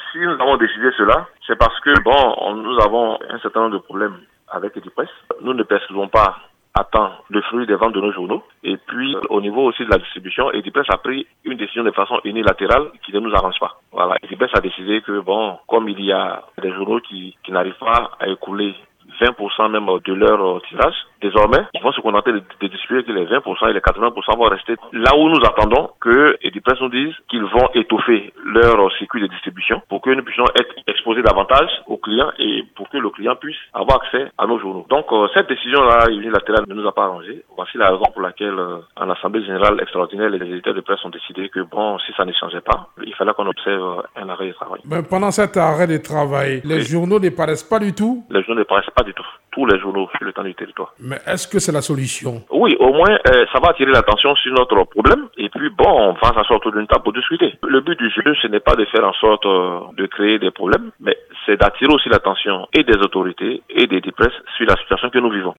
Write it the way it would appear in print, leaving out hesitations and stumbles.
Si nous avons décidé cela, c'est parce que, nous avons un certain nombre de problèmes avec Edipresse. Nous ne percevons pas à temps le fruit des ventes de nos journaux. Et puis, au niveau aussi de la distribution, Edipresse a pris une décision de façon unilatérale qui ne nous arrange pas. Voilà, Edipresse a décidé que, comme il y a des journaux qui n'arrivent pas à écouler 20% même de leur tirage, désormais, ils vont se contenter de distribuer que les 20% et les 80% vont rester là où nous attendons que Edipresse nous dise qu'ils vont étoffer leur circuit de distribution pour que nous puissions être exposés davantage aux clients et pour que le client puisse avoir accès à nos journaux. Donc, cette décision-là unilatérale ne nous a pas arrangé. Voici la raison pour laquelle, en Assemblée générale extraordinaire, les éditeurs de presse ont décidé que, si ça ne changeait pas, il fallait qu'on observe un arrêt de travail. Mais pendant cet arrêt de travail, les journaux ne paraissent pas du tout? Les journaux ne paraissent pas du tout. Tous les journaux sur le temps du territoire. Mais est-ce que c'est la solution? Oui, au moins, ça va attirer l'attention sur notre problème. Et puis, on va s'asseoir autour d'une table pour discuter. Le but du jeu, ce n'est pas de faire en sorte de créer des problèmes, mais c'est d'attirer aussi l'attention et des autorités et des presse sur la situation que nous vivons.